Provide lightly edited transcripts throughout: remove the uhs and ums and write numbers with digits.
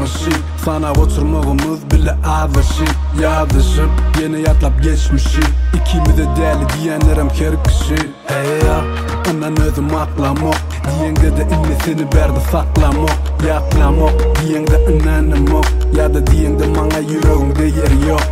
tanışıp sana oturmağımız bile azışıp yazışıp yine yatlap geçmişi ikimiz de deli diyenlerim kerkişi hey ya ondan özüm aklamak diyenge de inni seni berdi saklamak yaklamak diyenge inanmak ya da diyenge bana yüreğimde yer yok.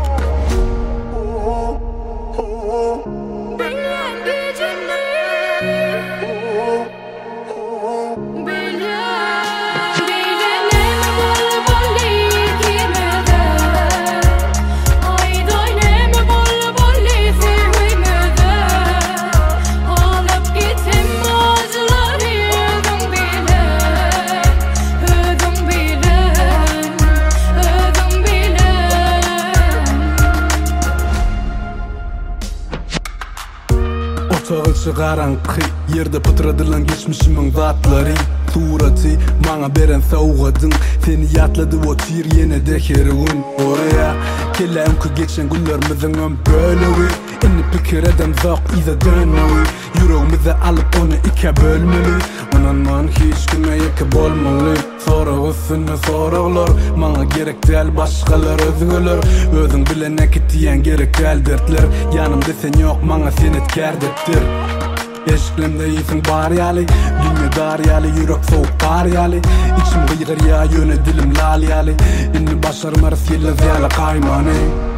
Çağılçı garanqı yerde pıtradılan geçmişimin zatları Suratı bana beren soğudun seni yatladı o tir yine de heroin oraya kelem ki geçen günlerimizin ön bölüğü inni pikir edem zaq iza dönüğü yüreğimize alıp onu iki bölmeli onanman hiç kime yeki bolmalı soru üstüne sorular bana gerek değil başkalar özgürler özün bilene gittiyen gerek değil dertler yanımda sen yok bana sen etkerdirtir eşklemde iyisin bar yali dünya dar yali yürek soğuk kar yali içim gıyır ya yöne dilim lal yali inni başarım arası yıldız yali kaymani